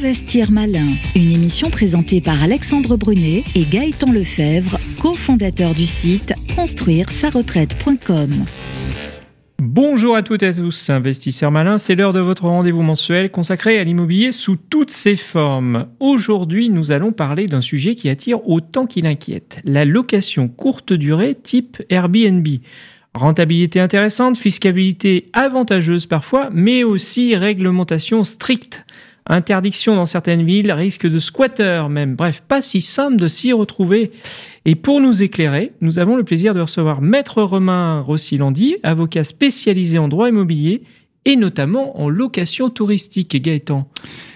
Investir malin, une émission présentée par Alexandre Brunet et Gaëtan Lefebvre, cofondateur du site construire-sa-retraite.com. Bonjour à toutes et à tous, investisseurs malins, c'est l'heure de votre rendez-vous mensuel consacré à l'immobilier sous toutes ses formes. Aujourd'hui, nous allons parler d'un sujet qui attire autant qu'il inquiète, la location courte durée type Airbnb. Rentabilité intéressante, fiscalité avantageuse parfois, mais aussi réglementation stricte. Interdiction dans certaines villes, risque de squatteurs même. Bref, pas si simple de s'y retrouver. Et pour nous éclairer, nous avons le plaisir de recevoir Maître Romain Rossi-Landy, avocat spécialisé en droit immobilier et notamment en location touristique. Gaëtan.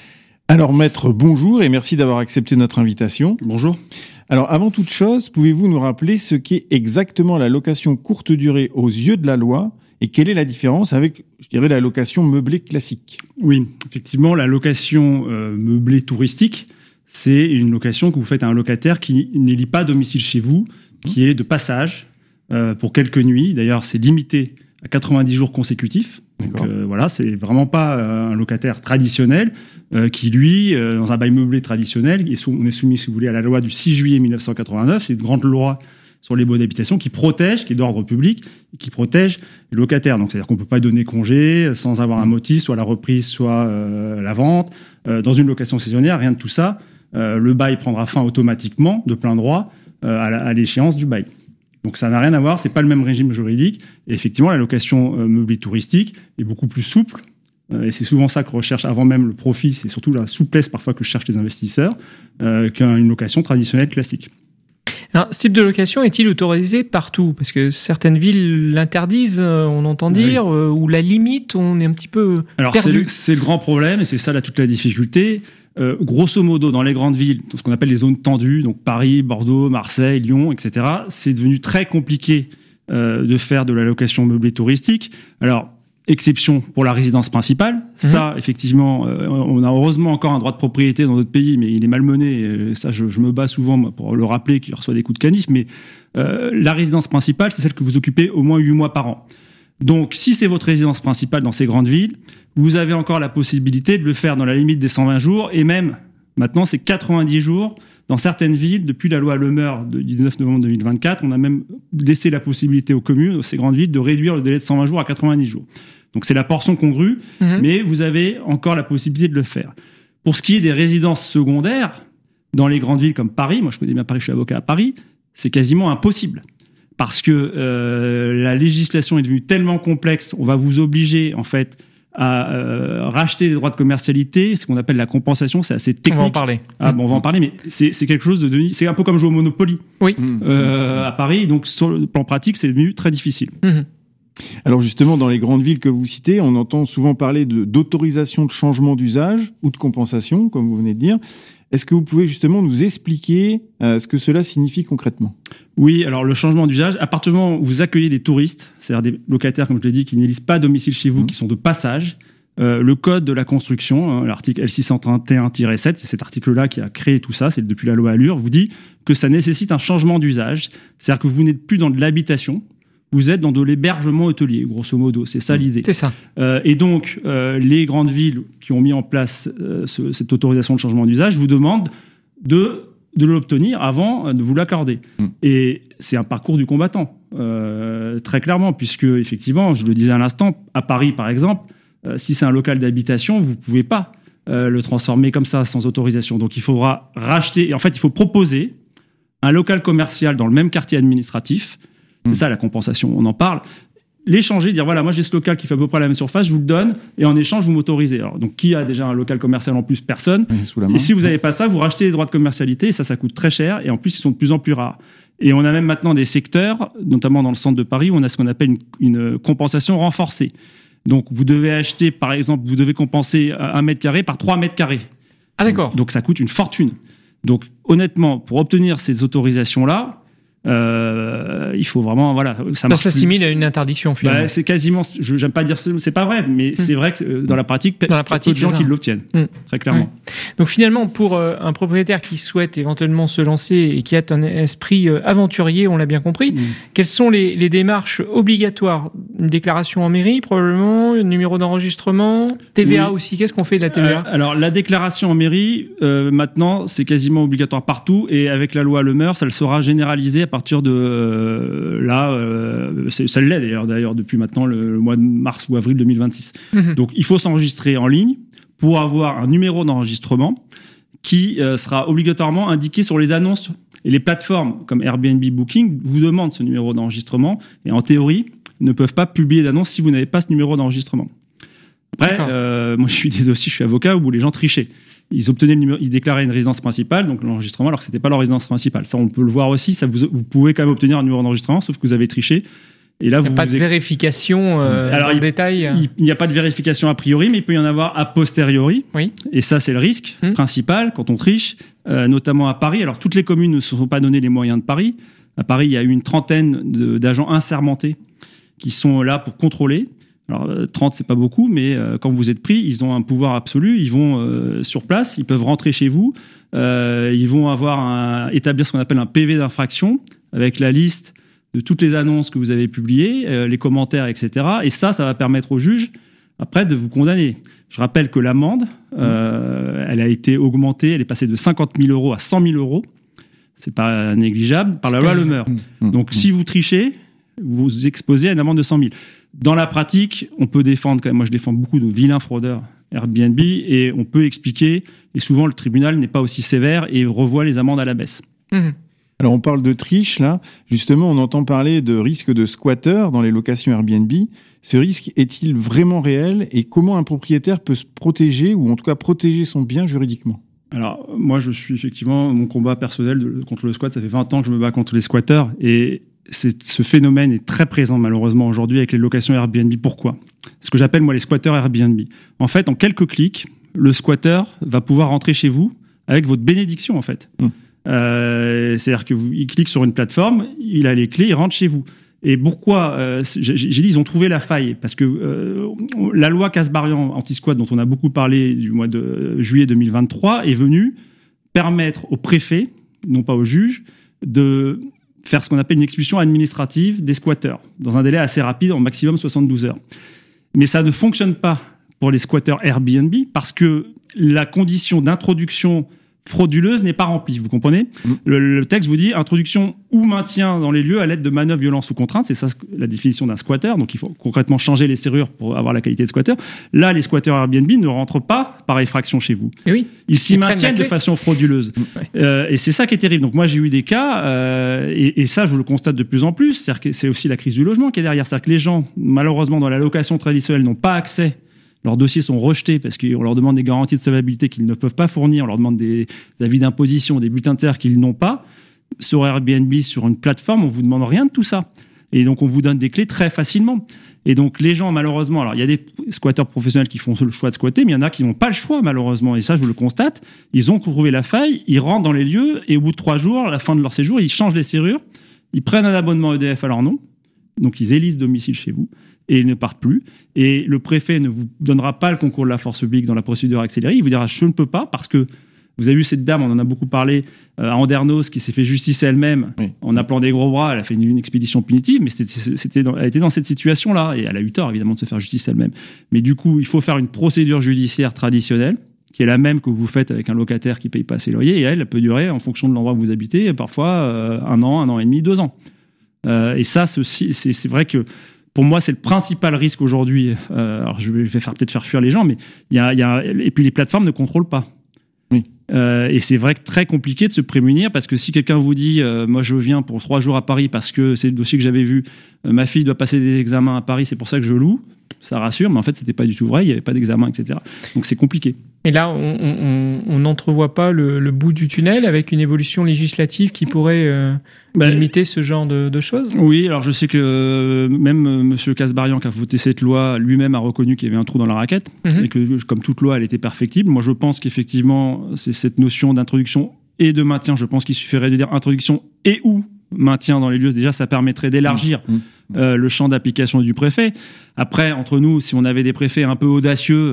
Alors Maître, bonjour et merci d'avoir accepté notre invitation. Bonjour. Alors avant toute chose, pouvez-vous nous rappeler ce qu'est exactement la location courte durée aux yeux de la loi et quelle est la différence avec, je dirais, la location meublée classique ? Oui, effectivement, la location meublée touristique, c'est une location que vous faites à un locataire qui n'élit pas domicile chez vous, qui est de passage pour quelques nuits. D'ailleurs, c'est limité à 90 jours consécutifs. Donc voilà, c'est vraiment pas un locataire traditionnel qui, lui, dans un bail meublé traditionnel, on est soumis, si vous voulez, à la loi du 6 juillet 1989. C'est une grande loi sur les baux d'habitation qui protège, qui est d'ordre public, qui protège les locataires. Donc, c'est-à-dire qu'on ne peut pas donner congé sans avoir un motif, soit la reprise, soit la vente. Dans une location saisonnière, rien de tout ça. Le bail prendra fin automatiquement, de plein droit, à l'échéance du bail. Donc, ça n'a rien à voir, c'est pas le même régime juridique. Et effectivement, la location meublée touristique est beaucoup plus souple. Et c'est souvent ça que recherche avant même le profit, c'est surtout la souplesse parfois que cherchent les investisseurs, qu'une location traditionnelle classique. Alors, ce type de location est-il autorisé partout ? Parce que certaines villes l'interdisent, on entend dire, ou la limite, on est un petit peu perdu. C'est le grand problème, et c'est ça là toute la difficulté. Grosso modo, dans les grandes villes, ce qu'on appelle les zones tendues, donc Paris, Bordeaux, Marseille, Lyon, etc., c'est devenu très compliqué de faire de la location meublée touristique. Alors, exception pour la résidence principale. Ça, effectivement, on a heureusement encore un droit de propriété dans notre pays, mais il est malmené. Ça, je me bats souvent moi, pour le rappeler, qu'il reçoit des coups de canif. Mais la résidence principale, c'est celle que vous occupez au moins 8 mois par an. Donc, si c'est votre résidence principale dans ces grandes villes, vous avez encore la possibilité de le faire dans la limite des 120 jours. Et même, maintenant, c'est 90 jours. Dans certaines villes, depuis la loi Le Meur du 19 novembre 2024, on a même laissé la possibilité aux communes, aux ces grandes villes, de réduire le délai de 120 jours à 90 jours. Donc, c'est la portion congrue, mais vous avez encore la possibilité de le faire. Pour ce qui est des résidences secondaires, dans les grandes villes comme Paris, moi je connais bien Paris, je suis avocat à Paris, c'est quasiment impossible. Parce que la législation est devenue tellement complexe, on va vous obliger, en fait, à racheter des droits de commercialité, ce qu'on appelle la compensation, c'est assez technique. On va en parler. On va en parler, mais c'est quelque chose de devenu... C'est un peu comme jouer au Monopoly à Paris, donc sur le plan pratique, c'est devenu très difficile. Alors justement, dans les grandes villes que vous citez, on entend souvent parler d'autorisation de changement d'usage ou de compensation, comme vous venez de dire. Est-ce que vous pouvez justement nous expliquer ce que cela signifie concrètement ? Oui, alors le changement d'usage, à partir du moment où vous accueillez des touristes, c'est-à-dire des locataires, comme je l'ai dit, qui n'élisent pas domicile chez vous, qui sont de passage, le code de la construction, l'article L631-7, c'est cet article-là qui a créé tout ça, c'est depuis la loi Allure, vous dit que ça nécessite un changement d'usage, c'est-à-dire que vous n'êtes plus dans de l'habitation, vous êtes dans de l'hébergement hôtelier, grosso modo. C'est ça l'idée. C'est ça. Et donc, les grandes villes qui ont mis en place cette autorisation de changement d'usage vous demandent de l'obtenir avant de vous l'accorder. Et c'est un parcours du combattant, très clairement, puisque, effectivement, je le disais à l'instant, à Paris, par exemple, si c'est un local d'habitation, vous ne pouvez pas le transformer comme ça, sans autorisation. Donc, il faudra racheter... Et en fait, il faut proposer un local commercial dans le même quartier administratif. C'est ça la compensation, on en parle. L'échanger, dire voilà, moi j'ai ce local qui fait à peu près la même surface, je vous le donne, et en échange vous m'autorisez. Alors, donc qui a déjà un local commercial en plus ? Personne. Et si vous n'avez pas ça, vous rachetez les droits de commercialité, et ça coûte très cher, et en plus ils sont de plus en plus rares. Et on a même maintenant des secteurs, notamment dans le centre de Paris, où on a ce qu'on appelle une compensation renforcée. Donc vous devez acheter, par exemple, vous devez compenser 1 mètre carré par 3 mètres carrés. Ah d'accord. Donc ça coûte une fortune. Donc honnêtement, pour obtenir ces autorisations-là, Il faut vraiment, voilà, ça marche. Ça s'assimile à une interdiction finalement. C'est quasiment, j'aime pas dire ça, c'est pas vrai, mais c'est vrai que dans la pratique, peu de gens qui l'obtiennent, très clairement. Ouais. Donc finalement, pour un propriétaire qui souhaite éventuellement se lancer et qui a un esprit aventurier, on l'a bien compris, quelles sont les démarches obligatoires? Une déclaration en mairie probablement, un numéro d'enregistrement, TVA aussi. Qu'est-ce qu'on fait de la TVA? Alors la déclaration en mairie, maintenant, c'est quasiment obligatoire partout, et avec la loi Le Meur, ça le sera généralisé à partir de ça l'est d'ailleurs depuis maintenant le mois de mars ou avril 2026. Donc il faut s'enregistrer en ligne pour avoir un numéro d'enregistrement qui sera obligatoirement indiqué sur les annonces. Et les plateformes comme Airbnb, Booking vous demandent ce numéro d'enregistrement, et en théorie ne peuvent pas publier d'annonce si vous n'avez pas ce numéro d'enregistrement. Après, moi je suis avocat où les gens trichaient. Ils obtenaient le numéro, ils déclaraient une résidence principale, donc l'enregistrement, alors que c'était pas leur résidence principale. Ça, on peut le voir aussi. Ça, vous pouvez quand même obtenir un numéro d'enregistrement, sauf que vous avez triché. Et là, il n'y a pas de vérification dans le détail. Il n'y a pas de vérification a priori, mais il peut y en avoir a posteriori. Oui. Et ça, c'est le risque principal quand on triche, notamment à Paris. Alors, toutes les communes ne se sont pas donné les moyens de Paris. À Paris, il y a eu une trentaine d'agents assermentés qui sont là pour contrôler. Alors 30, c'est pas beaucoup, mais quand vous êtes pris, ils ont un pouvoir absolu. Ils vont sur place, ils peuvent rentrer chez vous, ils vont établir ce qu'on appelle un PV d'infraction avec la liste de toutes les annonces que vous avez publiées, les commentaires, etc. Et ça va permettre au juge après de vous condamner. Je rappelle que l'amende, elle a été augmentée, elle est passée de 50 000 euros à 100 000 euros. C'est pas négligeable par la loi Le Meur. Donc si vous trichez, vous vous exposez à une amende de 100 000. Dans la pratique, on peut défendre, moi je défends beaucoup de vilains fraudeurs Airbnb, et on peut expliquer, et souvent le tribunal n'est pas aussi sévère et revoit les amendes à la baisse. Alors on parle de triche là, justement on entend parler de risque de squatter dans les locations Airbnb. Ce risque est-il vraiment réel, et comment un propriétaire peut se protéger, ou en tout cas protéger son bien juridiquement? Alors moi je suis effectivement, mon combat personnel contre le squat, ça fait 20 ans que je me bats contre les squatteurs, et ce phénomène est très présent malheureusement aujourd'hui avec les locations Airbnb. Pourquoi? Ce que j'appelle moi les squatteurs Airbnb. En fait, en quelques clics, le squatteur va pouvoir rentrer chez vous avec votre bénédiction en fait. C'est-à-dire qu'il clique sur une plateforme, il a les clés, il rentre chez vous. Et pourquoi j'ai dit ils ont trouvé la faille? Parce que la loi Kasbarian anti-squat dont on a beaucoup parlé du mois de juillet 2023 est venue permettre au préfet, non pas au juge, de faire ce qu'on appelle une expulsion administrative des squatteurs dans un délai assez rapide, en maximum 72 heures. Mais ça ne fonctionne pas pour les squatteurs Airbnb parce que la condition d'introduction frauduleuse n'est pas remplie, vous comprenez? Le texte vous dit introduction ou maintien dans les lieux à l'aide de manœuvres, violences ou contraintes, c'est ça la définition d'un squatter, donc il faut concrètement changer les serrures pour avoir la qualité de squatter. Là, les squatteurs Airbnb ne rentrent pas par effraction chez vous. Et oui, ils s'y maintiennent de façon frauduleuse. Et c'est ça qui est terrible. Donc moi, j'ai eu des cas, et ça, je le constate de plus en plus, c'est-à-dire que c'est aussi la crise du logement qui est derrière. C'est-à-dire que les gens, malheureusement, dans la location traditionnelle, n'ont pas accès. Leurs dossiers sont rejetés parce qu'on leur demande des garanties de solvabilité qu'ils ne peuvent pas fournir. On leur demande des avis d'imposition, des bulletins de salaire qu'ils n'ont pas. Sur Airbnb, sur une plateforme, on vous demande rien de tout ça. Et donc, on vous donne des clés très facilement. Et donc, les gens, malheureusement, alors il y a des squatteurs professionnels qui font le choix de squatter, mais il y en a qui n'ont pas le choix, malheureusement. Et ça, je le constate. Ils ont trouvé la faille, ils rentrent dans les lieux, et au bout de 3 jours, à la fin de leur séjour, ils changent les serrures, ils prennent un abonnement EDF à leur nom. Donc, ils élisent domicile chez vous. Et ils ne partent plus. Et le préfet ne vous donnera pas le concours de la force publique dans la procédure accélérée. Il vous dira « je ne peux pas » parce que vous avez vu cette dame, on en a beaucoup parlé, à Andernos, qui s'est fait justice elle-même en appelant des gros bras. Elle a fait une expédition punitive, mais elle était dans cette situation-là. Et elle a eu tort, évidemment, de se faire justice elle-même. Mais du coup, il faut faire une procédure judiciaire traditionnelle, qui est la même que vous faites avec un locataire qui ne paye pas ses loyers. Et elle peut durer, en fonction de l'endroit où vous habitez, parfois 1 an et demi, 2 ans. Et ça, c'est vrai que pour moi, c'est le principal risque aujourd'hui. Alors, je vais peut-être faire fuir les gens, mais et puis les plateformes ne contrôlent pas. Et c'est vrai que très compliqué de se prémunir parce que si quelqu'un vous dit moi je viens pour 3 jours à Paris parce que c'est le dossier que j'avais vu, ma fille doit passer des examens à Paris, c'est pour ça que je loue, ça rassure, mais en fait c'était pas du tout vrai, il n'y avait pas d'examen, etc. Donc c'est compliqué. Et là, on n'entrevoit pas le bout du tunnel avec une évolution législative qui pourrait limiter ce genre de choses? Oui, alors je sais que même M. Kasbarian qui a voté cette loi, lui-même a reconnu qu'il y avait un trou dans la raquette, et que comme toute loi, elle était perfectible. Moi, je pense qu'effectivement, c'est cette notion d'introduction et de maintien, je pense qu'il suffirait de dire introduction et ou maintien dans les lieux, déjà ça permettrait d'élargir le champ d'application du préfet. Après, entre nous, si on avait des préfets un peu audacieux,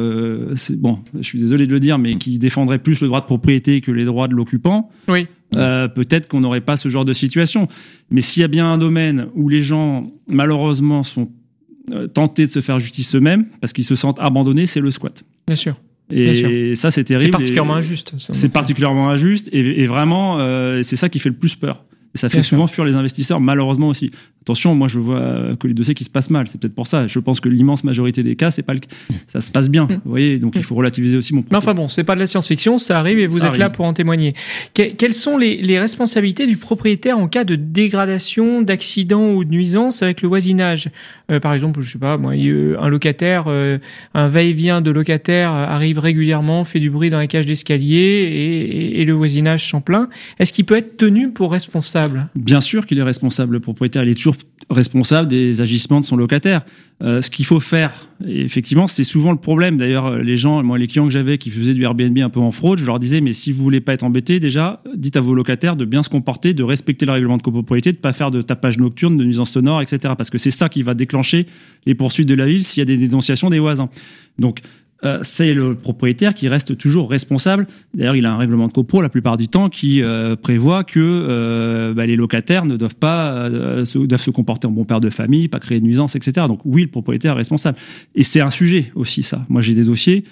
bon, je suis désolé de le dire, mais qui défendraient plus le droit de propriété que les droits de l'occupant, Oui. Peut-être qu'on n'aurait pas ce genre de situation. Mais s'il y a bien un domaine où les gens, malheureusement, sont tentés de se faire justice eux-mêmes, parce qu'ils se sentent abandonnés, c'est le squat. Bien sûr. Et ça, c'est terrible. C'est particulièrement injuste. C'est particulièrement injuste. Et vraiment, c'est ça qui fait le plus peur. Et ça fait souvent fuir les investisseurs, malheureusement aussi. Attention, moi je vois que les dossiers qui se passent mal, c'est peut-être pour ça. Je pense que l'immense majorité des cas, c'est pas ça se passe bien. Vous voyez, donc il faut relativiser aussi mon propos. Mais enfin bon, c'est pas de la science-fiction, ça arrive et vous êtes là pour en témoigner. Quelles sont les responsabilités du propriétaire en cas de dégradation, d'accident ou de nuisance avec le voisinage ? Par exemple, je sais pas, moi, un locataire, un va-et-vient de locataire arrive régulièrement, fait du bruit dans la cage d'escalier et le voisinage s'en plaint. Est-ce qu'il peut être tenu pour responsable ? Bien sûr qu'il est responsable. Le propriétaire, il est toujours responsable des agissements de son locataire. Ce qu'il faut faire, et effectivement, c'est souvent le problème. D'ailleurs, les clients que j'avais qui faisaient du Airbnb un peu en fraude, je leur disais, mais si vous voulez pas être embêtés, déjà, dites à vos locataires de bien se comporter, de respecter le règlement de copropriété, de pas faire de tapage nocturne, de nuisance sonore, etc. Parce que c'est ça qui va déclencher les poursuites de la ville s'il y a des dénonciations des voisins. Donc, c'est le propriétaire qui reste toujours responsable. D'ailleurs, il a un règlement de copro la plupart du temps qui prévoit que les locataires ne doivent pas doivent se comporter en bon père de famille, pas créer de nuisance, etc. Donc oui, le propriétaire est responsable. Et c'est un sujet aussi, ça. Moi, j'ai des dossiers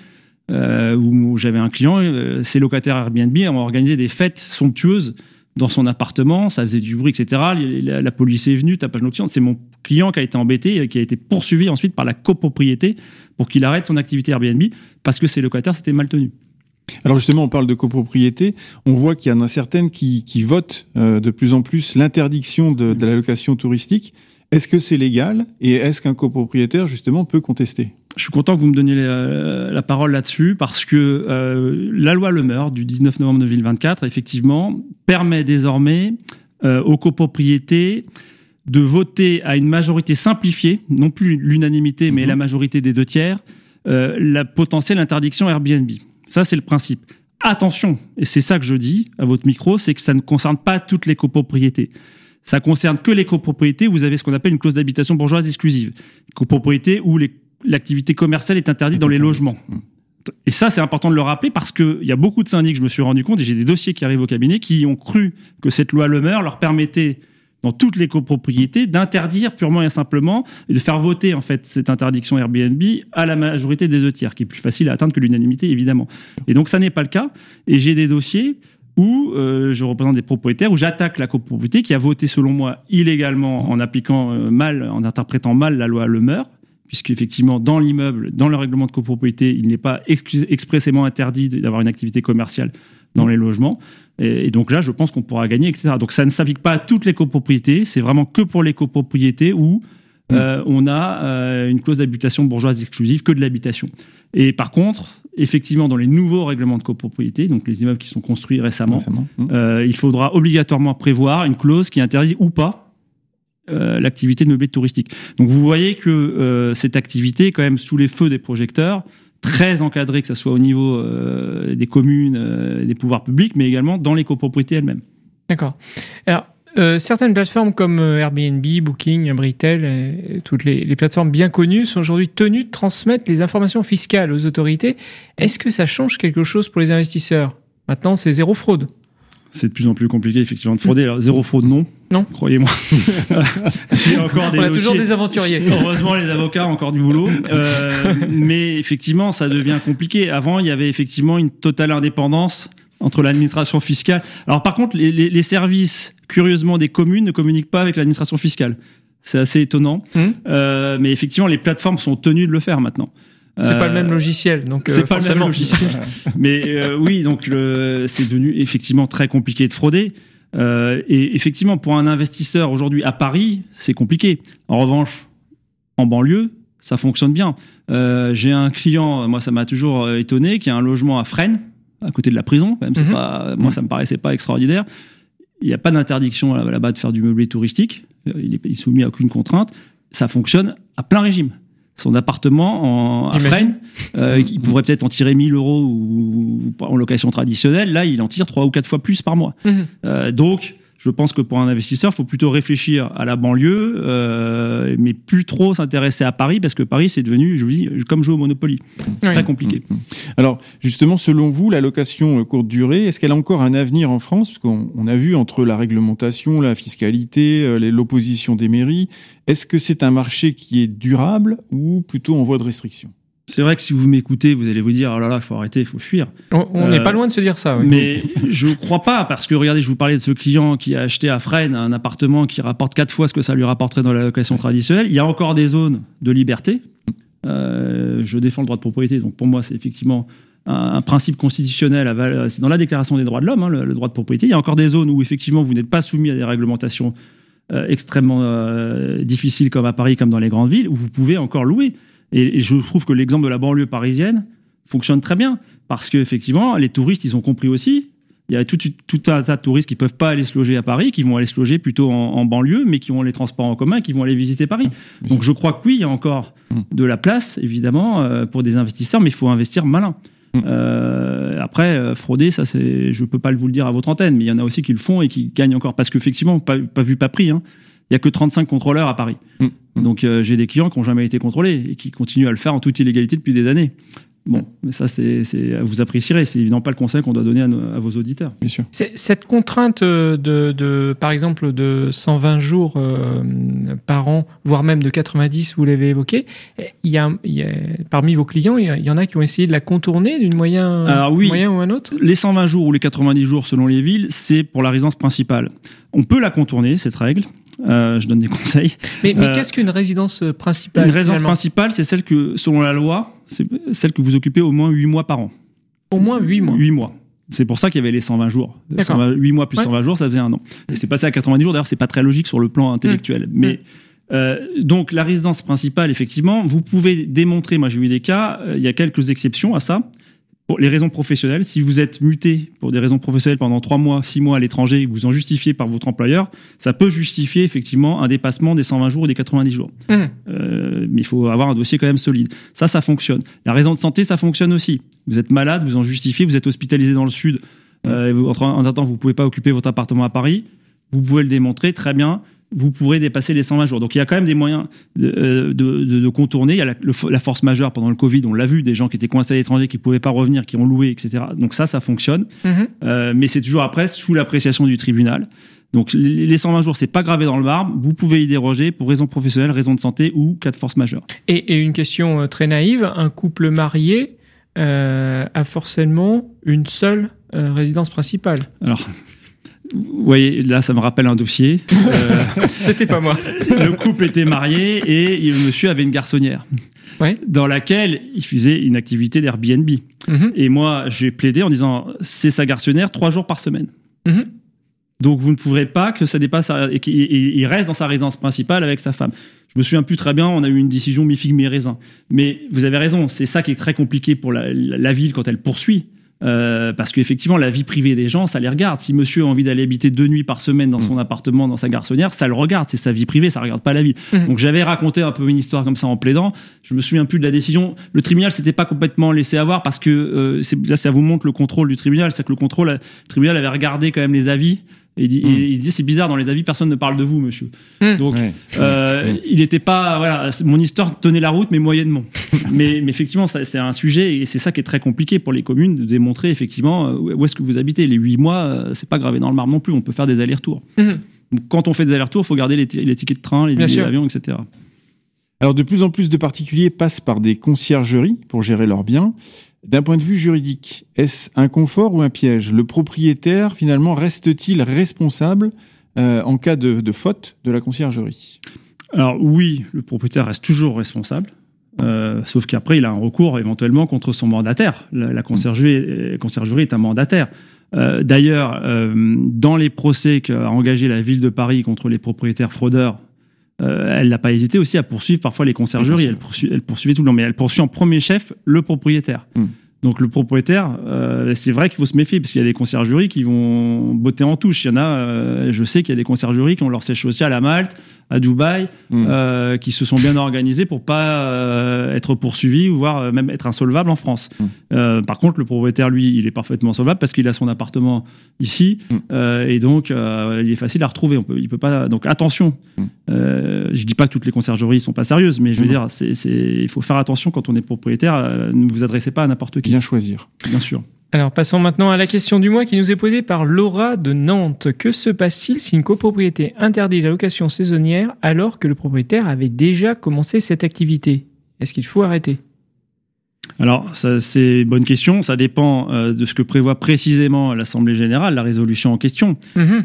où j'avais un client, ses locataires Airbnb ont organisé des fêtes somptueuses dans son appartement, ça faisait du bruit, etc. La police est venue, tapage nocturne. C'est mon client qui a été embêté, qui a été poursuivi ensuite par la copropriété pour qu'il arrête son activité Airbnb parce que ses locataires s'étaient mal tenus. Alors justement, on parle de copropriété. On voit qu'il y en a certaines qui votent de plus en plus l'interdiction de la location touristique. Est-ce que c'est légal et est-ce qu'un copropriétaire justement peut contester ? Je suis content que vous me donniez la parole là-dessus parce que la loi Le Meur du 19 novembre 2024, effectivement, permet désormais aux copropriétés de voter à une majorité simplifiée, non plus l'unanimité, mais la majorité des 2/3, la potentielle interdiction Airbnb. Ça, c'est le principe. Attention, et c'est ça que je dis à votre micro, c'est que ça ne concerne pas toutes les copropriétés. Ça concerne que les copropriétés où vous avez ce qu'on appelle une clause d'habitation bourgeoise exclusive. Copropriétés où l'activité commerciale est interdite dans les logements. Et ça, c'est important de le rappeler parce qu'il y a beaucoup de syndics, je me suis rendu compte, et j'ai des dossiers qui arrivent au cabinet, qui ont cru que cette loi Le Meur leur permettait, dans toutes les copropriétés, d'interdire purement et simplement, et de faire voter en fait cette interdiction Airbnb à la majorité des 2/3, qui est plus facile à atteindre que l'unanimité, évidemment. Et donc, ça n'est pas le cas. Et j'ai des dossiers où je représente des propriétaires, où j'attaque la copropriété qui a voté, selon moi, illégalement, en appliquant mal, en interprétant mal la loi Le Meur, puisqu'effectivement, dans l'immeuble, dans le règlement de copropriété, il n'est pas expressément interdit d'avoir une activité commerciale dans les logements. Et donc là, je pense qu'on pourra gagner, etc. Donc ça ne s'applique pas à toutes les copropriétés, c'est vraiment que pour les copropriétés où on a une clause d'habitation bourgeoise exclusive, que de l'habitation. Et par contre, effectivement, dans les nouveaux règlements de copropriété, donc les immeubles qui sont construits récemment. Il faudra obligatoirement prévoir une clause qui interdit ou pas l'activité de meublé touristique. Donc vous voyez que cette activité est quand même sous les feux des projecteurs, très encadrée, que ce soit au niveau des communes, des pouvoirs publics, mais également dans les copropriétés elles-mêmes. D'accord. Alors, certaines plateformes comme Airbnb, Booking, Britel, toutes les plateformes bien connues sont aujourd'hui tenues de transmettre les informations fiscales aux autorités. Est-ce que ça change quelque chose pour les investisseurs ? Maintenant, c'est zéro fraude. C'est de plus en plus compliqué, effectivement, de frauder. Alors, zéro fraude, non. Non. Croyez-moi. J'ai encore des On a dossiers. toujours des aventuriers. Heureusement, les avocats ont encore du boulot. Mais effectivement, ça devient compliqué. Avant, il y avait effectivement une totale indépendance entre l'administration fiscale. Alors, par contre, les services, curieusement, des communes ne communiquent pas avec l'administration fiscale. C'est assez étonnant. Mais effectivement, les plateformes sont tenues de le faire maintenant. C'est pas le même logiciel, donc c'est pas forcément. le même logiciel. Mais oui, donc c'est devenu effectivement très compliqué de frauder. Et effectivement, pour un investisseur aujourd'hui à Paris, c'est compliqué. En revanche, en banlieue, ça fonctionne bien. J'ai un client, moi ça m'a toujours étonné, qui a un logement à Fresnes, à côté de la prison. Quand même, c'est pas, moi ça me paraissait pas extraordinaire. Il n'y a pas d'interdiction là-bas de faire du meublé touristique. Il est soumis à aucune contrainte. Ça fonctionne à plein régime. Son appartement à Fresnes, il pourrait peut-être en tirer 1 000 € ou en location traditionnelle. Là, il en tire 3 ou 4 fois plus par mois. Donc, Je pense que pour un investisseur, il faut plutôt réfléchir à la banlieue, mais plus trop s'intéresser à Paris, parce que Paris, c'est devenu, je vous dis, comme jouer au Monopoly. C'est très compliqué. Alors, justement, selon vous, la location courte durée, est-ce qu'elle a encore un avenir en France? Parce qu'on a vu entre la réglementation, la fiscalité, l'opposition des mairies, est-ce que c'est un marché qui est durable ou plutôt en voie de restriction? C'est vrai que si vous m'écoutez, vous allez vous dire, oh là là, il faut arrêter, il faut fuir. On n'est pas loin de se dire ça. Oui. Mais je ne crois pas, parce que regardez, je vous parlais de ce client qui a acheté à Fresnes un appartement qui rapporte 4 fois ce que ça lui rapporterait dans la location traditionnelle. Il y a encore des zones de liberté. Je défends le droit de propriété, donc pour moi, c'est effectivement un principe constitutionnel. C'est dans la Déclaration des droits de l'homme, le droit de propriété. Il y a encore des zones où effectivement vous n'êtes pas soumis à des réglementations extrêmement difficiles comme à Paris, comme dans les grandes villes, où vous pouvez encore louer. Et je trouve que l'exemple de la banlieue parisienne fonctionne très bien, parce qu'effectivement, les touristes, ils ont compris aussi. Il y a tout un tas de touristes qui ne peuvent pas aller se loger à Paris, qui vont aller se loger plutôt en banlieue, mais qui ont les transports en commun, qui vont aller visiter Paris. Donc je crois que oui, il y a encore de la place, évidemment, pour des investisseurs, mais il faut investir malin. Après, frauder, ça, je ne peux pas vous le dire à votre antenne, mais il y en a aussi qui le font et qui gagnent encore. Parce qu'effectivement, pas vu, pas pris, hein. Il n'y a que 35 contrôleurs à Paris. Donc j'ai des clients qui n'ont jamais été contrôlés et qui continuent à le faire en toute illégalité depuis des années. Bon, mais ça, vous apprécierez. C'est évidemment pas le conseil qu'on doit donner à vos auditeurs. Bien sûr. Cette contrainte par exemple, de 120 jours par an, voire même de 90, vous l'avez évoqué, parmi vos clients, il y en a qui ont essayé de la contourner d'une moyen ou un autre? Les 120 jours ou les 90 jours selon les villes, c'est pour la résidence principale. On peut la contourner, cette règle. Je donne des conseils. Mais qu'est-ce qu'une résidence principale? Une résidence principale, c'est celle que, selon la loi, c'est celle que vous occupez au moins 8 mois par an. Au moins 8 mois? 8 mois. C'est pour ça qu'il y avait les 120 jours. 8 mois plus 120 jours, ça faisait un an. Et c'est passé à 90 jours. D'ailleurs, c'est pas très logique sur le plan intellectuel. Mais donc, la résidence principale, effectivement, vous pouvez démontrer, moi j'ai eu des cas, il y a quelques exceptions à ça. Pour les raisons professionnelles, si vous êtes muté pour des raisons professionnelles pendant 3 mois, 6 mois à l'étranger, vous en justifiez par votre employeur, ça peut justifier effectivement un dépassement des 120 jours ou des 90 jours. Mais il faut avoir un dossier quand même solide. Ça fonctionne. La raison de santé, ça fonctionne aussi. Vous êtes malade, vous en justifiez, vous êtes hospitalisé dans le sud, en attendant, vous ne pouvez pas occuper votre appartement à Paris, vous pouvez le démontrer, très bien. Vous pourrez dépasser les 120 jours. Donc, il y a quand même des moyens de contourner. Il y a la force majeure pendant le Covid, on l'a vu, des gens qui étaient coincés à l'étranger, qui ne pouvaient pas revenir, qui ont loué, etc. Donc ça fonctionne. Mais c'est toujours après sous l'appréciation du tribunal. Donc, les 120 jours, c'est pas gravé dans le marbre. Vous pouvez y déroger pour raison professionnelle, raison de santé ou cas de force majeure. Et une question très naïve, un couple marié a forcément une seule résidence principale? Alors... Vous voyez, là, ça me rappelle un dossier. C'était pas moi. Le couple était marié et le monsieur avait une garçonnière dans laquelle il faisait une activité d'Airbnb. Et moi, j'ai plaidé en disant, c'est sa garçonnière 3 jours par semaine. Donc, vous ne pourrez pas que ça dépasse... Et il reste dans sa résidence principale avec sa femme. Je me souviens plus très bien, on a eu une décision mi-figue, mi-raisin. Mais vous avez raison, c'est ça qui est très compliqué pour la ville quand elle poursuit. Parce qu'effectivement, la vie privée des gens, ça les regarde. Si monsieur a envie d'aller habiter 2 nuits par semaine dans son appartement, dans sa garçonnière, ça le regarde. C'est sa vie privée, ça regarde pas la vie. Donc j'avais raconté un peu une histoire comme ça en plaidant. Je me souviens plus de la décision. Le tribunal s'était pas complètement laissé avoir parce que là, ça vous montre le contrôle du tribunal. C'est que le tribunal avait regardé quand même les avis. Et il disait, c'est bizarre, dans les avis, personne ne parle de vous, monsieur. Donc, il n'était pas... Voilà, mon histoire tenait la route, mais moyennement. mais effectivement, c'est un sujet, et c'est ça qui est très compliqué pour les communes, de démontrer, effectivement, où est-ce que vous habitez. Les 8 mois, c'est pas gravé dans le marbre non plus, on peut faire des allers-retours. Donc, quand on fait des allers-retours, il faut garder les tickets de train, les billets d'avion, etc. Alors, de plus en plus de particuliers passent par des conciergeries pour gérer leurs biens. D'un point de vue juridique, est-ce un confort ou un piège? Le propriétaire, finalement, reste-t-il responsable en cas de faute de la conciergerie? Alors oui, le propriétaire reste toujours responsable, sauf qu'après, il a un recours éventuellement contre son mandataire. La conciergerie est un mandataire. D'ailleurs, dans les procès qu'a engagé la ville de Paris contre les propriétaires fraudeurs, elle n'a pas hésité aussi à poursuivre parfois les conciergeries. Elle poursuivait tout le long, mais elle poursuit en premier chef le propriétaire. Donc le propriétaire, c'est vrai qu'il faut se méfier, parce qu'il y a des conciergeries qui vont botter en touche. Il y en a, je sais qu'il y a des conciergeries qui ont leur siège social à Malte, à Dubaï, qui se sont bien organisés pour pas être poursuivis ou voire même être insolvables en France. Par contre, le propriétaire, lui, il est parfaitement solvable parce qu'il a son appartement ici et donc il est facile à retrouver. Il peut pas. Donc attention. Je dis pas que toutes les conciergeries sont pas sérieuses, mais je veux dire, il faut faire attention quand on est propriétaire. Ne vous adressez pas à n'importe qui. Bien choisir. Bien sûr. Alors, passons maintenant à la question du mois qui nous est posée par Laura de Nantes. Que se passe-t-il si une copropriété interdit la location saisonnière alors que le propriétaire avait déjà commencé cette activité ? Est-ce qu'il faut arrêter ? Alors, ça, c'est une bonne question. Ça dépend de ce que prévoit précisément l'Assemblée générale, la résolution en question.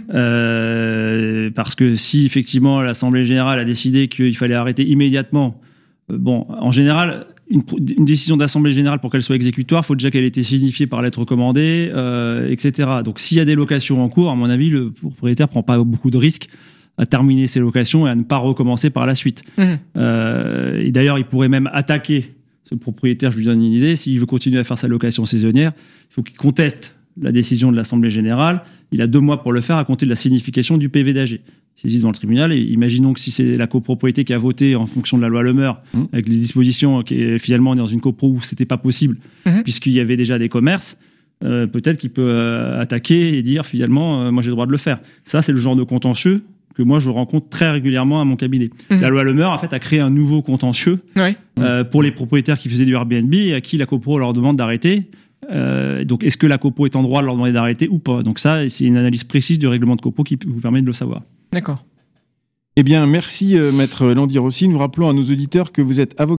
Parce que si, effectivement, l'Assemblée générale a décidé qu'il fallait arrêter immédiatement, en général... Une décision d'assemblée générale, pour qu'elle soit exécutoire, il faut déjà qu'elle ait été signifiée par lettre recommandée, etc. Donc, s'il y a des locations en cours, à mon avis, le propriétaire prend pas beaucoup de risques à terminer ses locations et à ne pas recommencer par la suite. Et d'ailleurs, il pourrait même attaquer ce propriétaire. Je lui donne une idée. S'il veut continuer à faire sa location saisonnière, il faut qu'il conteste la décision de l'assemblée générale. Il a 2 mois pour le faire à compter de la signification du PV d'AG. Saisie devant le tribunal, et imaginons que si c'est la copropriété qui a voté en fonction de la loi Le Meur, avec les dispositions qui finalement on est dans une copro où c'était pas possible, puisqu'il y avait déjà des commerces, peut-être qu'il peut attaquer et dire finalement moi j'ai le droit de le faire. Ça, c'est le genre de contentieux que moi je rencontre très régulièrement à mon cabinet. La loi Le Meur en fait a créé un nouveau contentieux pour les propriétaires qui faisaient du Airbnb et à qui la copro leur demande d'arrêter. Donc est-ce que la copro est en droit de leur demander d'arrêter ou pas ? Donc ça, c'est une analyse précise du règlement de copro qui vous permet de le savoir. D'accord. Eh bien, merci Maître Landy-Rossi. Nous rappelons à nos auditeurs que vous êtes avocat